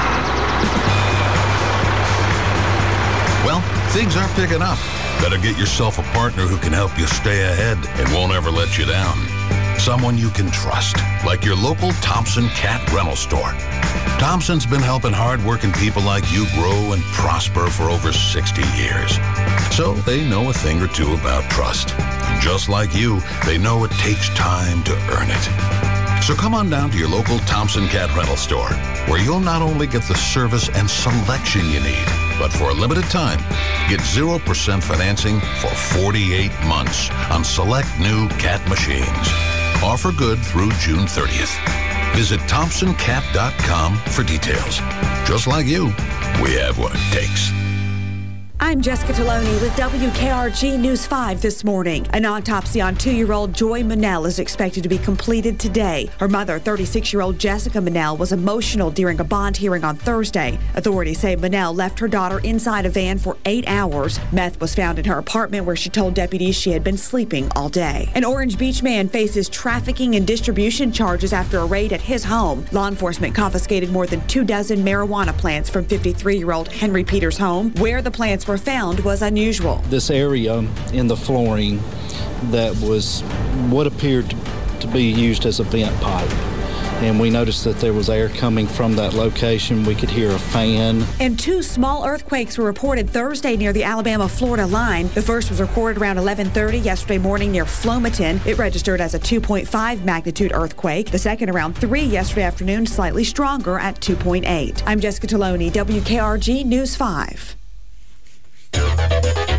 Well, things are picking up. Better get yourself a partner who can help you stay ahead and won't ever let you down. Someone you can trust, like your local Thompson Cat Rental Store. Thompson's been helping hard-working people like you grow and prosper for over sixty years. So they know a thing or two about trust. And just like you, they know it takes time to earn it. So come on down to your local Thompson Cat Rental Store, where you'll not only get the service and selection you need, but for a limited time, get zero percent financing for forty-eight months on select new cat machines. Offer good through June thirtieth. Visit thompson cat dot com for details. Just like you, we have what it takes. I'm Jessica Taloni with W K R G News five this morning. An autopsy on two-year-old Joy Manel is expected to be completed today. Her mother, thirty-six-year-old Jessica Manel, was emotional during a bond hearing on Thursday. Authorities say Manel left her daughter inside a van for eight hours. Meth was found in her apartment, where she told deputies she had been sleeping all day. An Orange Beach man faces trafficking and distribution charges after a raid at his home. Law enforcement confiscated more than two dozen marijuana plants from fifty-three-year-old Henry Peters' home. Where the plants were found was unusual. This area in the flooring that was what appeared to be used as a vent pipe. And we noticed that there was air coming from that location. We could hear a fan. And two small earthquakes were reported Thursday near the Alabama-Florida line. The first was recorded around eleven thirty yesterday morning near Flomaton. It registered as a two point five magnitude earthquake. The second around three yesterday afternoon, slightly stronger at two point eight. I'm Jessica Taloni, W K R G News five.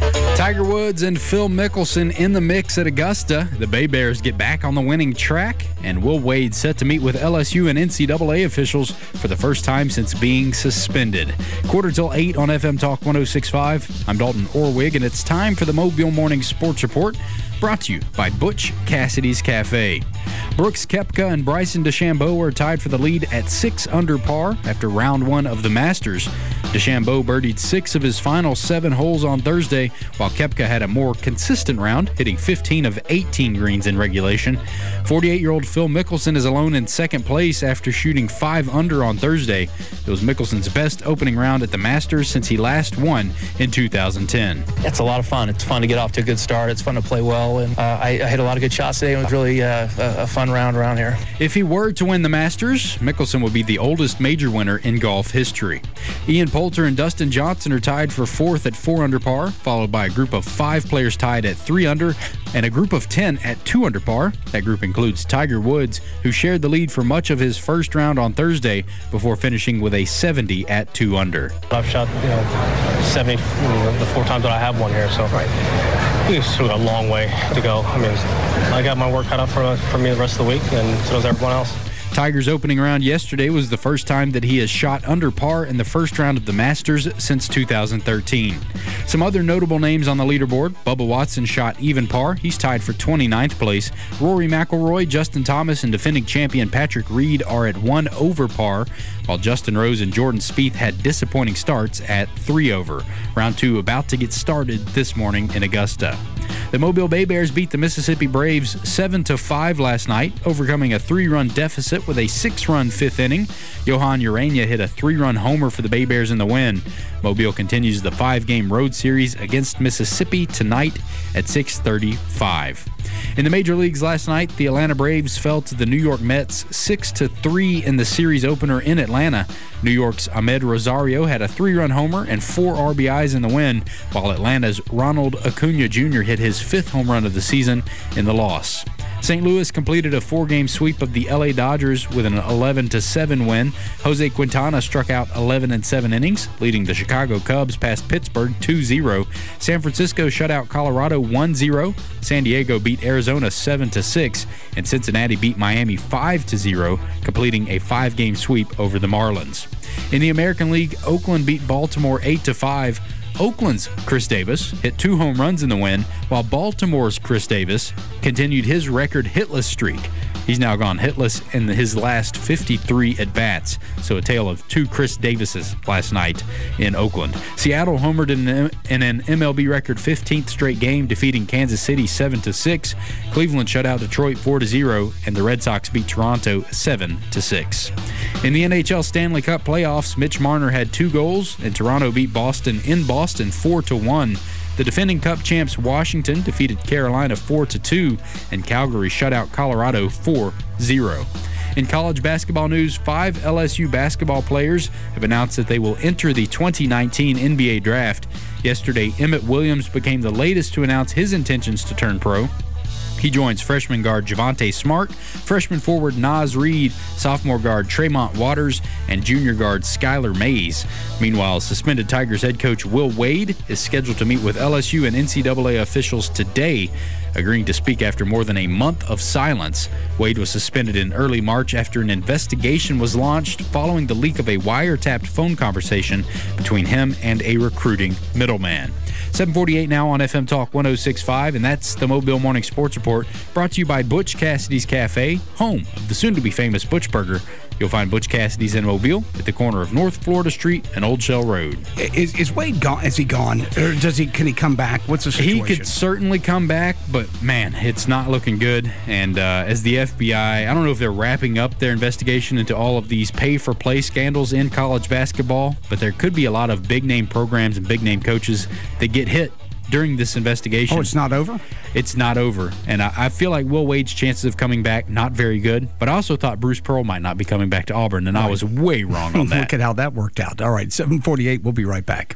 Tiger Woods and Phil Mickelson in the mix at Augusta. The Bay Bears get back on the winning track, and Will Wade set to meet with L S U and N C double A officials for the first time since being suspended. Quarter till eight on F M Talk one oh six point five. I'm Dalton Orwig, and it's time for the Mobile Morning Sports Report, brought to you by Butch Cassidy's Cafe. Brooks Koepka and Bryson DeChambeau are tied for the lead at six under par after round one of the Masters. DeChambeau birdied six of his final seven holes on Thursday, while Koepka had a more consistent round, hitting fifteen of eighteen greens in regulation. forty-eight-year-old Phil Mickelson is alone in second place after shooting five under on Thursday. It was Mickelson's best opening round at the Masters since he last won in two thousand ten. It's a lot of fun. It's fun to get off to a good start. It's fun to play well, and uh, I, I hit a lot of good shots today. It was really uh, a, a fun round around here. If he were to win the Masters, Mickelson would be the oldest major winner in golf history. Ian Poulter and Dustin Johnson are tied for fourth at four under par, followed by a group of five players tied at three under and a group of ten at two under par. That group includes Tiger Woods, who shared the lead for much of his first round on Thursday before finishing with a seventy at two under. I've shot, you know, seventy you know, the four times that I have won here, so right. We've still got a long way to go. I mean, I got my work cut out for, for me the rest of the week, and so does everyone else. Tiger's opening round yesterday was the first time that he has shot under par in the first round of the Masters since two thousand thirteen. Some other notable names on the leaderboard: Bubba Watson shot even par. He's tied for twenty-ninth place. Rory McIlroy, Justin Thomas, and defending champion Patrick Reed are at one over par, while Justin Rose and Jordan Spieth had disappointing starts at three over. Round two about to get started this morning in Augusta. The Mobile Bay Bears beat the Mississippi Braves seven to five last night, overcoming a three-run deficit with a six-run fifth inning. Johan Urania hit a three-run homer for the Bay Bears in the win. Mobile continues the five-game road series against Mississippi tonight at six thirty-five. In the major leagues last night, the Atlanta Braves fell to the New York Mets six to three in the series opener in Atlanta. New York's Ahmed Rosario had a three-run homer and four R B Is in the win, while Atlanta's Ronald Acuna Junior hit his fifth home run of the season in the loss. Saint Louis completed a four-game sweep of the L A Dodgers with an eleven to seven win. Jose Quintana struck out eleven in seven innings, leading the Chicago Cubs past Pittsburgh two zero. San Francisco shut out Colorado one zero. San Diego beat Arizona seven to six, and Cincinnati beat Miami five to zero, completing a five-game sweep over the Marlins. In the American League, Oakland beat Baltimore eight to five. Oakland's Chris Davis hit two home runs in the win, while Baltimore's Chris Davis continued his record hitless streak. He's now gone hitless in his last fifty-three at-bats, so a tale of two Chris Davises last night in Oakland. Seattle homered in an, in an M L B record fifteenth straight game, defeating Kansas City seven to six. Cleveland shut out Detroit four to zero, and the Red Sox beat Toronto seven to six. In the N H L Stanley Cup playoffs, Mitch Marner had two goals, and Toronto beat Boston in Boston four to one. The defending Cup champs Washington defeated Carolina four to two, and Calgary shut out Colorado four zero. In college basketball news, five L S U basketball players have announced that they will enter the twenty nineteen N B A draft. Yesterday, Emmett Williams became the latest to announce his intentions to turn pro. He joins freshman guard Javonte Smart, freshman forward Naz Reid, sophomore guard Tremont Waters, and junior guard Skylar Mays. Meanwhile, suspended Tigers head coach Will Wade is scheduled to meet with L S U and N C double A officials today, agreeing to speak after more than a month of silence. Wade was suspended in early March after an investigation was launched following the leak of a wiretapped phone conversation between him and a recruiting middleman. seven forty-eight now on F M Talk one oh six point five, and that's the Mobile Morning Sports Report, brought to you by Butch Cassidy's Cafe, home of the soon-to-be-famous Butch Burger. You'll find Butch Cassidy's in Mobile at the corner of North Florida Street and Old Shell Road. Is, is Wade gone? Is he gone? Or does he? Can he come back? What's the situation? He could certainly come back, but man, it's not looking good. And uh, as the F B I, I don't know if they're wrapping up their investigation into all of these pay-for-play scandals in college basketball, but there could be a lot of big-name programs and big-name coaches that get hit during this investigation. Oh, it's not over? It's not over. And I, I feel like Will Wade's chances of coming back, not very good. But I also thought Bruce Pearl might not be coming back to Auburn, and right. I was way wrong on that. Look at how that worked out. All right, seven forty-eight, we'll be right back.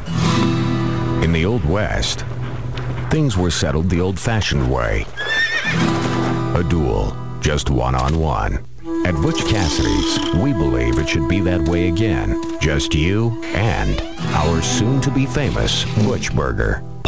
In the Old West, things were settled the old-fashioned way. A duel, just one-on-one. At Butch Cassidy's, we believe it should be that way again. Just you and our soon-to-be-famous Butch Burger.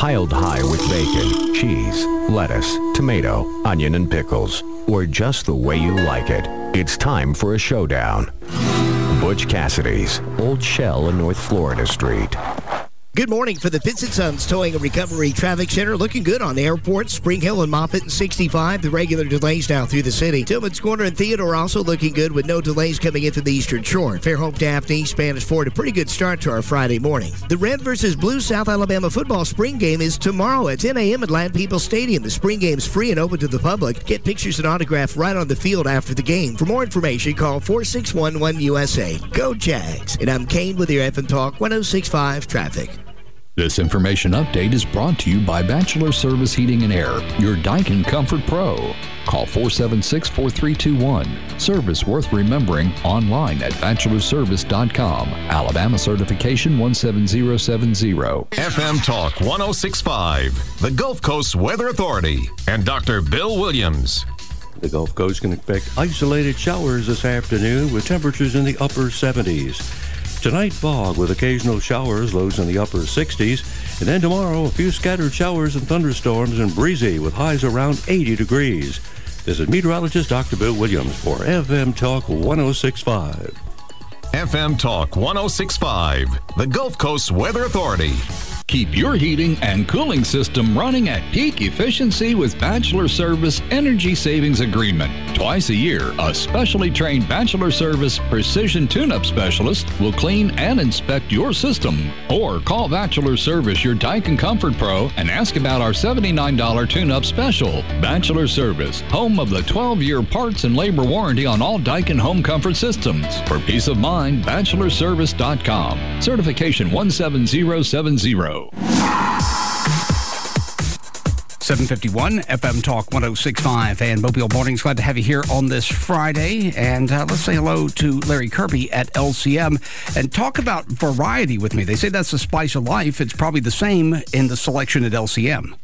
piled high with bacon, cheese, lettuce, tomato, onion, and pickles, or just the way you like it. It's time for a showdown. Butch Cassidy's, Old Shell in North Florida Street. Good morning for the Pitts and Sons Towing and Recovery Traffic Center. Looking good on Airport, Spring Hill, and Moffett and sixty-five. The regular delays now through the city. Tillman's Corner and Theodore also looking good with no delays coming into the Eastern Shore. Fairhope, Daphne, Spanish Ford, a pretty good start to our Friday morning. The Red versus Blue South Alabama football spring game is tomorrow at ten a.m. at Land Peoples Stadium. The spring game's free and open to the public. Get pictures and autographs right on the field after the game. For more information, call four six one one U S A. Go Jags. And I'm Kane with your F M Talk one oh six point five Traffic. This information update is brought to you by Bachelor Service Heating and Air, your Daikin Comfort Pro. Call four seven six, four three two one. Service worth remembering online at bachelor service dot com. Alabama certification one seven zero seven zero. F M Talk one oh six point five, the Gulf Coast Weather Authority, and Doctor Bill Williams. The Gulf Coast can expect isolated showers this afternoon with temperatures in the upper seventies. Tonight, fog with occasional showers, lows in the upper sixties. And then tomorrow, a few scattered showers and thunderstorms and breezy with highs around eighty degrees. This is meteorologist Doctor Bill Williams for F M Talk one oh six point five. F M Talk one oh six point five, the Gulf Coast Weather Authority. Keep your heating and cooling system running at peak efficiency with Bachelor Service Energy Savings Agreement. Twice a year, a specially trained Bachelor Service Precision Tune-Up Specialist will clean and inspect your system. Or call Bachelor Service, your Daikin Comfort Pro, and ask about our seventy-nine dollars tune-up special. Bachelor Service, home of the twelve-year parts and labor warranty on all Daikin home comfort systems. For peace of mind, bachelor service dot com. Certification one seven zero seven zero. seven fifty-one, F M Talk one oh six point five and Mobile Mornings. Glad to have you here on this Friday. And uh, let's say hello to Larry Kirby at L C M and talk about variety with me. They say that's the spice of life. It's probably the same in the selection at L C M.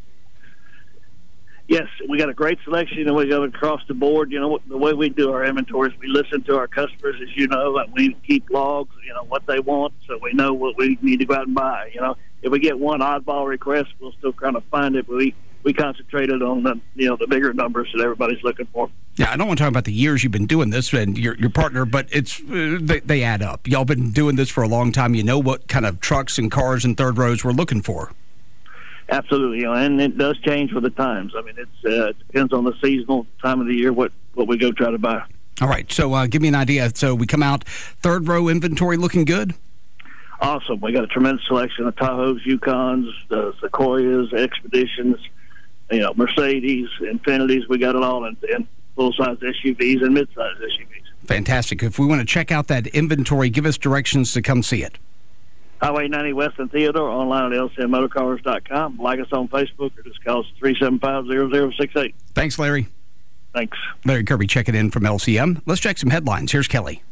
Yes, we got a great selection, and we go across the board. You know, the way we do our inventories, we listen to our customers, as you know, and we keep logs, you know, what they want, so we know what we need to go out and buy. You know, if we get one oddball request, we'll still kind of find it, but we, we concentrated on the, you know, the bigger numbers that everybody's looking for. Yeah, I don't want to talk about the years you've been doing this and your your partner, but it's uh, they, they add up. Y'all been doing this for a long time. You know what kind of trucks and cars and third rows we're looking for. Absolutely, you know, and it does change with the times. I mean, it's, uh, it depends on the seasonal time of the year what, what we go try to buy. All right, so uh, give me an idea. So we come out, third row inventory looking good? Awesome. We got a tremendous selection of Tahoes, Yukons, uh, Sequoias, Expeditions, you know, Mercedes, Infinities. We got it all in, in full-size S U Vs and mid-size S U Vs. Fantastic. If we want to check out that inventory, give us directions to come see it. Highway ninety West in Theodore, online at L C M motorcars dot com. Like us on Facebook or just call us three seven five, zero zero six eight. Thanks, Larry. Thanks. Larry Kirby checking in from L C M. Let's check some headlines. Here's Kelly.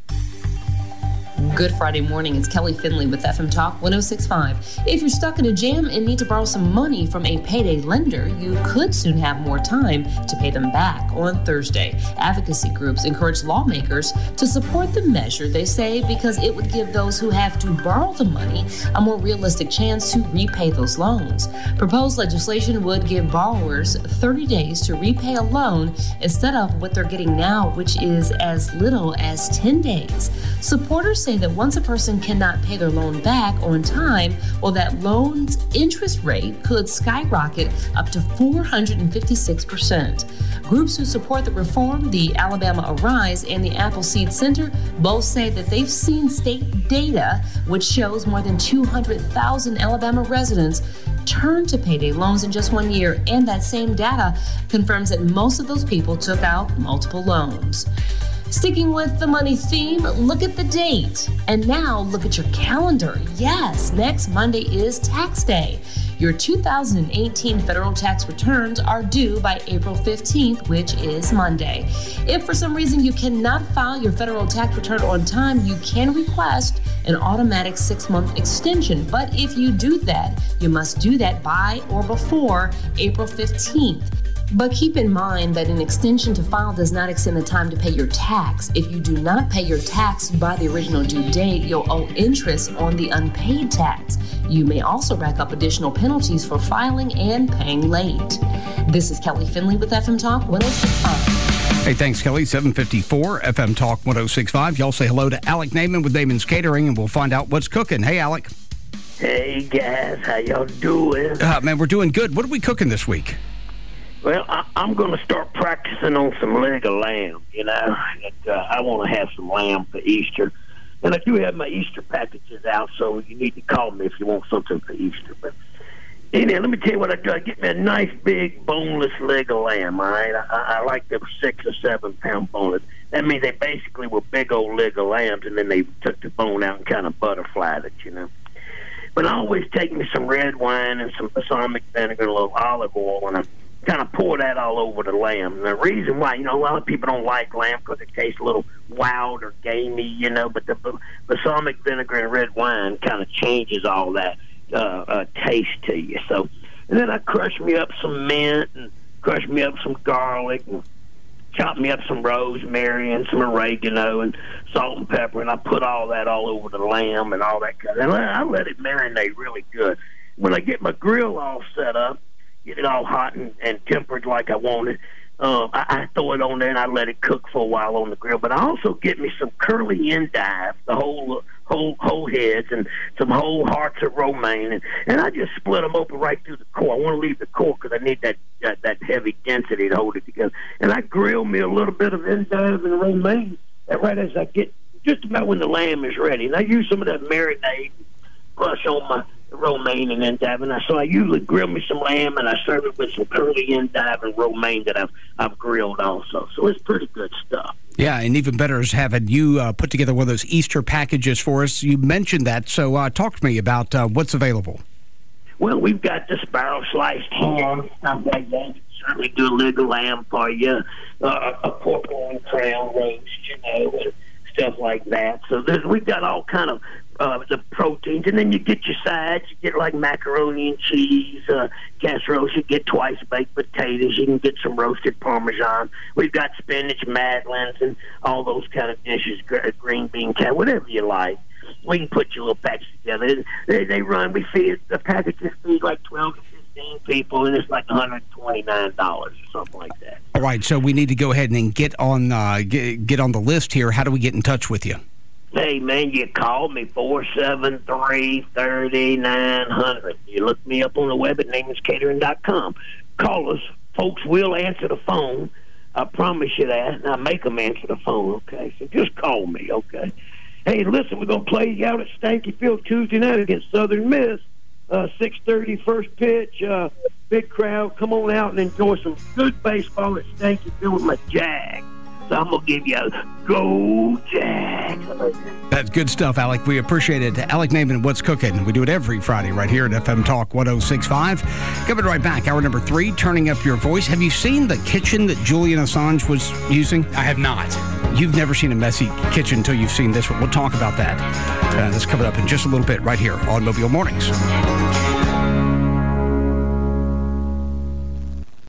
Good Friday morning. It's Kelly Finley with F M Talk one oh six point five. If you're stuck in a jam and need to borrow some money from a payday lender, you could soon have more time to pay them back on Thursday. Advocacy groups encourage lawmakers to support the measure, they say, because it would give those who have to borrow the money a more realistic chance to repay those loans. Proposed legislation would give borrowers thirty days to repay a loan instead of what they're getting now, which is as little as ten days. Supporters say that once a person cannot pay their loan back on time, well, that loan's interest rate could skyrocket up to four hundred fifty-six percent. Groups who support the reform, the Alabama Arise and the Appleseed Center, both say that they've seen state data which shows more than two hundred thousand Alabama residents turn to payday loans in just one year, and that same data confirms that most of those people took out multiple loans. Sticking with the money theme, look at the date. And now look at your calendar. Yes, next Monday is tax day. Your two thousand eighteen federal tax returns are due by April fifteenth, which is Monday. If for some reason you cannot file your federal tax return on time, you can request an automatic six-month extension. But if you do that, you must do that by or before April fifteenth. But keep in mind that an extension to file does not extend the time to pay your tax. If you do not pay your tax by the original due date, you'll owe interest on the unpaid tax. You may also rack up additional penalties for filing and paying late. This is Kelly Finley with F M Talk one oh six point five. Hey, thanks, Kelly. seven fifty-four F M Talk one oh six point five. Y'all say hello to Alec Naiman with Naiman's Catering, and we'll find out what's cooking. Hey, Alec. Hey, guys. How y'all doing? Uh, man, we're doing good. What are we cooking this week? Well, I, I'm going to start practicing on some leg of lamb, you know. And, uh, I want to have some lamb for Easter. And I do have my Easter packages out, so you need to call me if you want something for Easter. But anyway, let me tell you what I do. I get me a nice, big, boneless leg of lamb, all right? I, I like them six or seven pound boneless. That means they basically were big old leg of lambs, and then they took the bone out and kind of butterflied it, you know. But I always take me some red wine and some balsamic vinegar and a little olive oil, and I kind of pour that all over the lamb. And the reason why, you know, a lot of people don't like lamb because it tastes a little wild or gamey, you know, but the balsamic vinegar and red wine kind of changes all that uh, uh, taste to you. So, and then I crush me up some mint and crush me up some garlic and chop me up some rosemary and some oregano and salt and pepper, and I put all that all over the lamb and all that kind of, and I let it marinate really good. When I get my grill all set up, get it all hot and, and tempered like I want it, uh, I, I throw it on there and I let it cook for a while on the grill. But I also get me some curly endive, the whole whole whole heads, and some whole hearts of romaine, and, and I just split them open right through the core. I want to leave the core because I need that, that that heavy density to hold it together. And I grill me a little bit of endive and romaine and right as I get just about when the lamb is ready. And I use some of that marinade, brush on my romaine and endive, and I, so I usually grill me some lamb and I serve it with some curly endive and romaine that I've I've grilled also. So it's pretty good stuff. Yeah, and even better is having you uh, put together one of those Easter packages for us. You mentioned that, so uh, talk to me about uh, what's available. Well, we've got the sparrow sliced ham, stuff like that. Certainly do a leg of lamb for you, uh, a pork and crown roast, you know, and stuff like that. So there's, we've got all kind of uh, the proteins, and then you get your sides. You get like macaroni and cheese, uh, casserole. You get twice baked potatoes. You can get some roasted Parmesan. We've got spinach madeleines and all those kind of dishes, green bean cat, whatever you like. We can put your little package together. They, they run. We feed the packages feed like twelve to fifteen people, and it's like one hundred twenty-nine dollars or something like that. All right, so we need to go ahead and get on uh, get, get on the list here. How do we get in touch with you? Hey, man, you call me, four seven three, three nine zero zero. You look me up on the web at naiman's catering dot com. Call us. Folks will answer the phone. I promise you that, and I make them answer the phone, okay? So just call me, okay? Hey, listen, we're going to play you out at Stanky Field Tuesday night against Southern Miss. Uh, six thirty first pitch. Uh, big crowd. Come on out and enjoy some good baseball at Stanky Field with my Jag. So I'm going to give you a go, Jag. That's good stuff, Alec. We appreciate it. Alec Naiman, What's Cooking? We do it every Friday right here at F M Talk one oh six point five. Coming right back, hour number three, Turning Up Your Voice. Have you seen the kitchen that Julian Assange was using? I have not. You've never seen a messy kitchen until you've seen this one. We'll talk about that. Uh, that's coming up in just a little bit right here on Mobile Mornings.